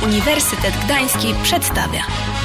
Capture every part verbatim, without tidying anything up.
Uniwersytet Gdański przedstawia.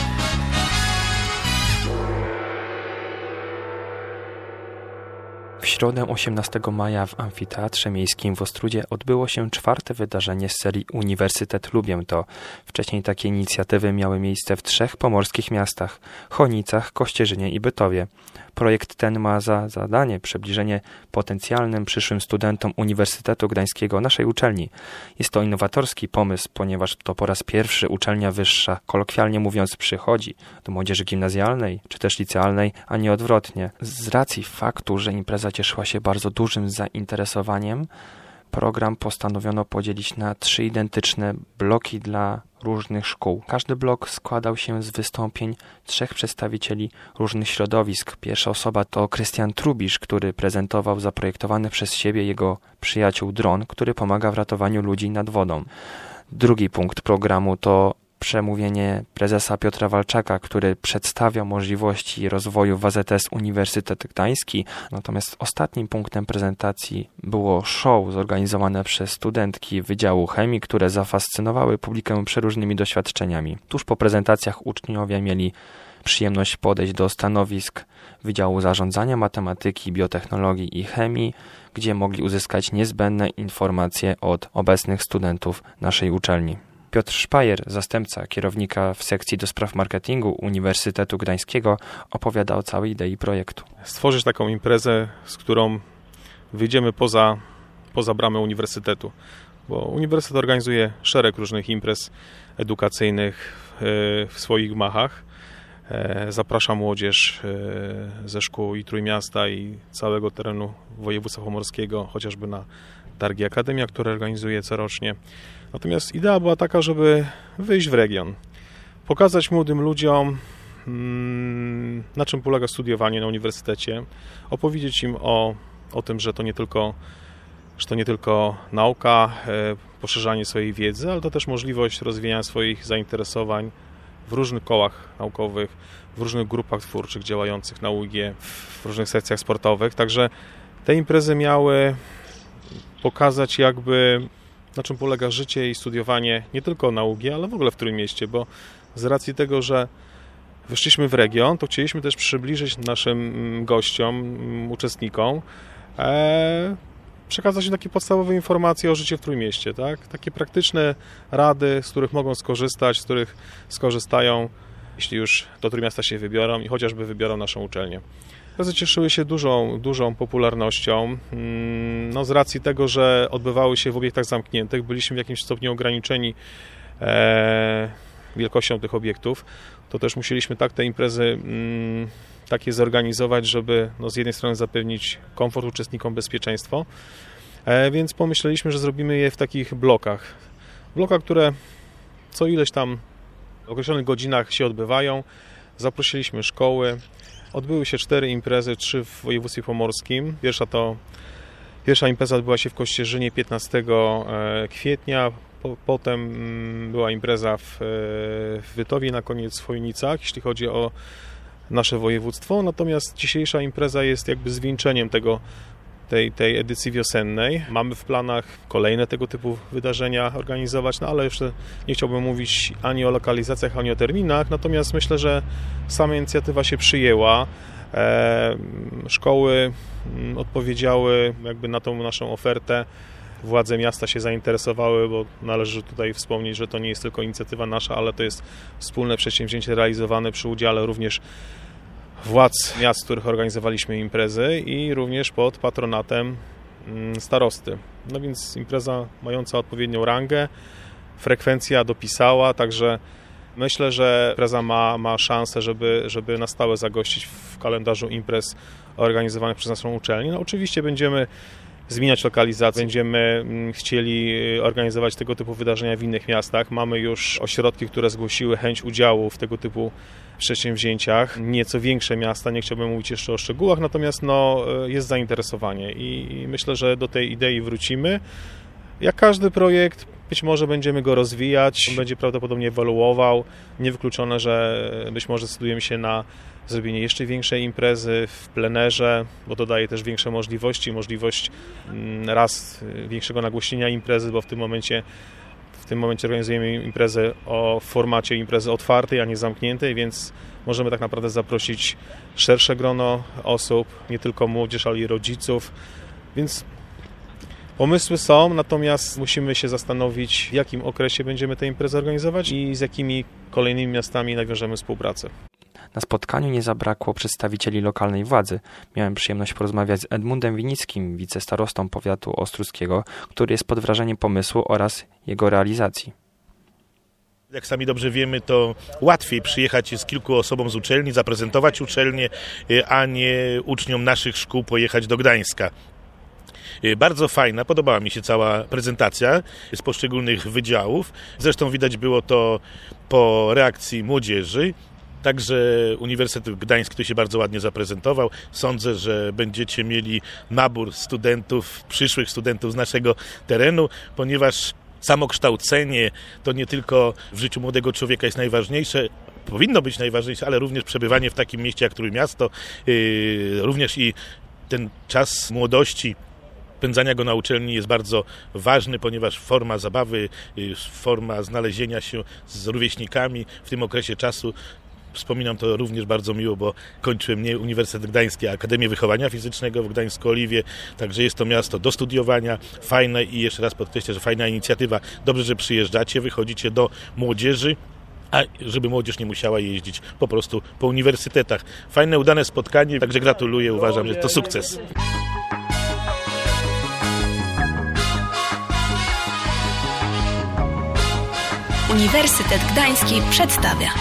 W środę osiemnastego maja w Amfiteatrze Miejskim w Ostródzie odbyło się czwarte wydarzenie z serii Uniwersytet Lubię To. Wcześniej takie inicjatywy miały miejsce w trzech pomorskich miastach – Chojnicach, Kościerzynie i Bytowie. Projekt ten ma za zadanie przybliżenie potencjalnym przyszłym studentom Uniwersytetu Gdańskiego naszej uczelni. Jest to innowatorski pomysł, ponieważ to po raz pierwszy uczelnia wyższa, kolokwialnie mówiąc, przychodzi do młodzieży gimnazjalnej czy też licealnej, a nie odwrotnie. Z racji faktu, że impreza cieszyła się bardzo dużym zainteresowaniem, program postanowiono podzielić na trzy identyczne bloki dla różnych szkół. Każdy blok składał się z wystąpień trzech przedstawicieli różnych środowisk. Pierwsza osoba to Krystian Trubisz, który prezentował zaprojektowany przez siebie jego przyjaciół dron, który pomaga w ratowaniu ludzi nad wodą. Drugi punkt programu to przemówienie prezesa Piotra Walczaka, który przedstawia możliwości rozwoju W A Z S Uniwersytet Gdański. Natomiast ostatnim punktem prezentacji było show zorganizowane przez studentki Wydziału Chemii, które zafascynowały publikę przeróżnymi doświadczeniami. Tuż po prezentacjach uczniowie mieli przyjemność podejść do stanowisk Wydziału Zarządzania Matematyki, Biotechnologii i Chemii, gdzie mogli uzyskać niezbędne informacje od obecnych studentów naszej uczelni. Piotr Szpajer, zastępca kierownika w sekcji do spraw marketingu Uniwersytetu Gdańskiego, opowiada o całej idei projektu. Stworzyć taką imprezę, z którą wyjdziemy poza, poza bramę uniwersytetu, bo uniwersytet organizuje szereg różnych imprez edukacyjnych w swoich gmachach. Zaprasza młodzież ze szkół i Trójmiasta i całego terenu województwa pomorskiego, chociażby na targi Akademia, które organizuje corocznie. Natomiast idea była taka, żeby wyjść w region, pokazać młodym ludziom, na czym polega studiowanie na uniwersytecie, opowiedzieć im o, o tym, że to nie tylko, że to nie tylko nauka, poszerzanie swojej wiedzy, ale to też możliwość rozwijania swoich zainteresowań w różnych kołach naukowych, w różnych grupach twórczych działających na U I G, w różnych sekcjach sportowych. Także te imprezy miały pokazać jakby, na czym polega życie i studiowanie nie tylko na U G, ale w ogóle w Trójmieście, bo z racji tego, że wyszliśmy w region, to chcieliśmy też przybliżyć naszym gościom, uczestnikom, e, przekazać im takie podstawowe informacje o życiu w Trójmieście, tak? Takie praktyczne rady, z których mogą skorzystać, z których skorzystają, jeśli już do Trójmiasta się wybiorą i chociażby wybiorą naszą uczelnię. Imprezy cieszyły się dużą, dużą popularnością. No, z racji tego, że odbywały się w obiektach zamkniętych, byliśmy w jakimś stopniu ograniczeni e, wielkością tych obiektów, to też musieliśmy tak te imprezy mm, takie zorganizować, żeby no, z jednej strony zapewnić komfort uczestnikom, bezpieczeństwo, e, więc pomyśleliśmy, że zrobimy je w takich blokach. Blokach, które co ileś tam w określonych godzinach się odbywają. Zaprosiliśmy szkoły. Odbyły się cztery imprezy, trzy w województwie pomorskim. Pierwsza to pierwsza impreza odbyła się w Kościerzynie piętnastego kwietnia. Po, potem była impreza w, w Bytowie, na koniec w Chojnicach, jeśli chodzi o nasze województwo. Natomiast dzisiejsza impreza jest jakby zwieńczeniem tego, tej, tej edycji wiosennej. Mamy w planach kolejne tego typu wydarzenia organizować, no ale jeszcze nie chciałbym mówić ani o lokalizacjach, ani o terminach, natomiast myślę, że sama inicjatywa się przyjęła. E, szkoły odpowiedziały jakby na tą naszą ofertę. Władze miasta się zainteresowały, bo należy tutaj wspomnieć, że to nie jest tylko inicjatywa nasza, ale to jest wspólne przedsięwzięcie realizowane przy udziale również władz miast, w których organizowaliśmy imprezy i również pod patronatem starosty. No więc impreza mająca odpowiednią rangę, frekwencja dopisała, także myślę, że impreza ma, ma szansę, żeby, żeby na stałe zagościć w kalendarzu imprez organizowanych przez naszą uczelnię. No oczywiście będziemy zmieniać lokalizację, będziemy chcieli organizować tego typu wydarzenia w innych miastach. Mamy już ośrodki, które zgłosiły chęć udziału w tego typu przedsięwzięciach. Nieco większe miasta, nie chciałbym mówić jeszcze o szczegółach, natomiast no, jest zainteresowanie i myślę, że do tej idei wrócimy. Jak każdy projekt, być może będziemy go rozwijać, on będzie prawdopodobnie ewoluował. Niewykluczone, że być może zdecydujemy się na zrobienie jeszcze większej imprezy w plenerze, bo to daje też większe możliwości, możliwość raz większego nagłośnienia imprezy, bo w tym momencie w tym momencie organizujemy imprezę o formacie imprezy otwartej, a nie zamkniętej, więc możemy tak naprawdę zaprosić szersze grono osób, nie tylko młodzież, ale i rodziców, więc pomysły są, natomiast musimy się zastanowić, w jakim okresie będziemy tę imprezę organizować i z jakimi kolejnymi miastami nawiążemy współpracę. Na spotkaniu nie zabrakło przedstawicieli lokalnej władzy. Miałem przyjemność porozmawiać z Edmundem Winickim, wicestarostą powiatu ostruckiego, który jest pod wrażeniem pomysłu oraz jego realizacji. Jak sami dobrze wiemy, to łatwiej przyjechać z kilku osobom z uczelni, zaprezentować uczelnię, a nie uczniom naszych szkół pojechać do Gdańska. Bardzo fajna, podobała mi się cała prezentacja z poszczególnych wydziałów. Zresztą widać było to po reakcji młodzieży. Także Uniwersytet Gdański tu się bardzo ładnie zaprezentował. Sądzę, że będziecie mieli nabór studentów, przyszłych studentów z naszego terenu, ponieważ samo kształcenie to nie tylko w życiu młodego człowieka jest najważniejsze, powinno być najważniejsze, ale również przebywanie w takim mieście jak Trójmiasto, yy, również i ten czas młodości, spędzania go na uczelni jest bardzo ważny, ponieważ forma zabawy, forma znalezienia się z rówieśnikami w tym okresie czasu, wspominam to również bardzo miło, bo kończyłem nie Uniwersytet Gdański, a Akademię Wychowania Fizycznego w Gdańsku-Oliwie, także jest to miasto do studiowania, fajne i jeszcze raz podkreślę, że fajna inicjatywa. Dobrze, że przyjeżdżacie, wychodzicie do młodzieży, a żeby młodzież nie musiała jeździć po prostu po uniwersytetach. Fajne, udane spotkanie, także gratuluję, uważam, że to sukces. Uniwersytet Gdański przedstawia.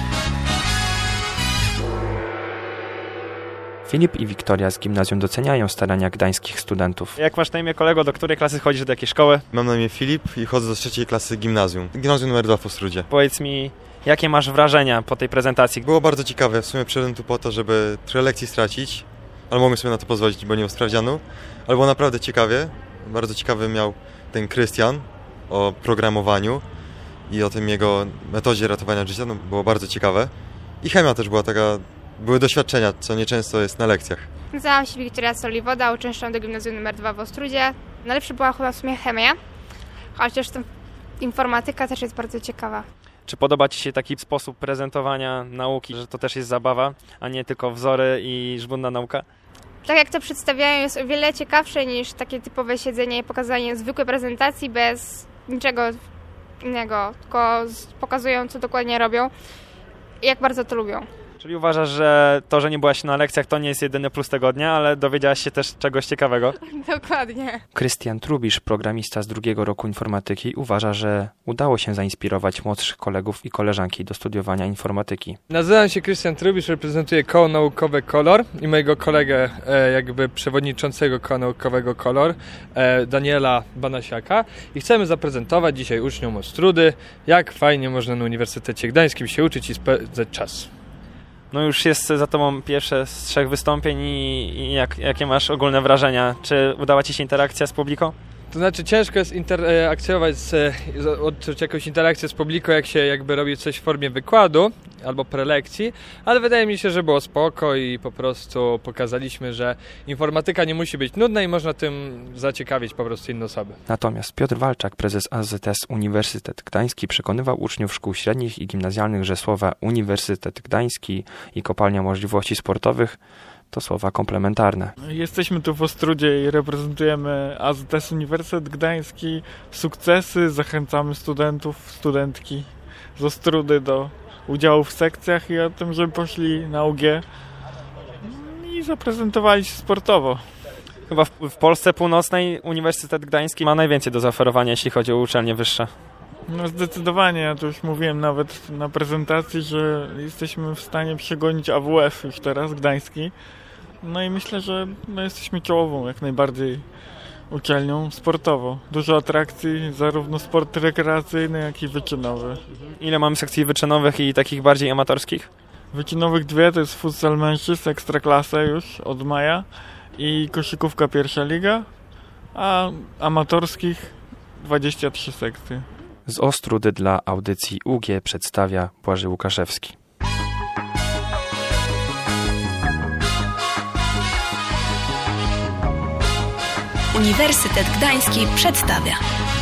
Filip i Wiktoria z gimnazjum doceniają starania gdańskich studentów. Jak masz na imię, kolego? Do której klasy chodzisz? Do jakiej szkoły? Mam na imię Filip i chodzę do trzeciej klasy gimnazjum. Gimnazjum numer dwa w Ostrudzie. Powiedz mi, jakie masz wrażenia po tej prezentacji? Było bardzo ciekawe. W sumie przyszedłem tu po to, żeby trochę lekcji stracić, ale mogłem sobie na to pozwolić, bo nie mam sprawdzianu. Ale było naprawdę ciekawie. Bardzo ciekawy miał ten Krystian o programowaniu i o tym jego metodzie ratowania życia. No, było bardzo ciekawe. I chemia też była taka... Były doświadczenia, co nieczęsto jest na lekcjach. Nazywam się Wiktoria Soliwoda, uczęszczam do gimnazjum numer dwa w Ostrudzie. Najlepsza była chyba w sumie chemia, chociaż ta informatyka też jest bardzo ciekawa. Czy podoba Ci się taki sposób prezentowania nauki, że to też jest zabawa, a nie tylko wzory i żmudna nauka? Tak jak to przedstawiają, jest o wiele ciekawsze niż takie typowe siedzenie i pokazanie zwykłej prezentacji bez niczego innego, tylko pokazują, co dokładnie robią i jak bardzo to lubią. Czyli uważasz, że to, że nie byłaś na lekcjach, to nie jest jedyny plus tego dnia, ale dowiedziałaś się też czegoś ciekawego? Dokładnie. Krystian Trubisz, programista z drugiego roku informatyki, uważa, że udało się zainspirować młodszych kolegów i koleżanki do studiowania informatyki. Nazywam się Krystian Trubisz, reprezentuję koło naukowe Kolor i mojego kolegę, e, jakby przewodniczącego koła naukowego Kolor, e, Daniela Banasiaka, i chcemy zaprezentować dzisiaj uczniom Ostrudy, jak fajnie można na Uniwersytecie Gdańskim się uczyć i spędzać czas. No już jest za Tobą pierwsze z trzech wystąpień i, i jak, jakie masz ogólne wrażenia? Czy udała Ci się interakcja z publiką? To znaczy ciężko jest interakcjować, z, odczuć jakąś interakcję z publiką, jak się jakby robi coś w formie wykładu albo prelekcji, ale wydaje mi się, że było spoko i po prostu pokazaliśmy, że informatyka nie musi być nudna i można tym zaciekawić po prostu inne osoby. Natomiast Piotr Walczak, prezes A Z S Uniwersytet Gdański, przekonywał uczniów szkół średnich i gimnazjalnych, że słowa Uniwersytet Gdański i kopalnia możliwości sportowych to słowa komplementarne. Jesteśmy tu w Ostrudzie i reprezentujemy A Z S Uniwersytet Gdański. Sukcesy, zachęcamy studentów, studentki z Ostrudy do udziału w sekcjach i o tym, żeby poszli na U G i zaprezentowali się sportowo. Chyba w, w Polsce Północnej Uniwersytet Gdański ma najwięcej do zaoferowania, jeśli chodzi o uczelnie wyższe. No zdecydowanie, ja to już mówiłem nawet na prezentacji, że jesteśmy w stanie przegonić A W F już teraz, Gdański. No i myślę, że no, jesteśmy czołową jak najbardziej uczelnią sportowo. Dużo atrakcji, zarówno sport rekreacyjny, jak i wyczynowy. Ile mamy sekcji wyczynowych i takich bardziej amatorskich? Wyczynowych dwie, to jest futsal mężczyzn, ekstraklasa już od maja i koszykówka pierwsza liga, a amatorskich dwadzieścia trzy sekcje. Z Ostrudy dla audycji U G przedstawia Błażej Łukaszewski. Uniwersytet Gdański przedstawia.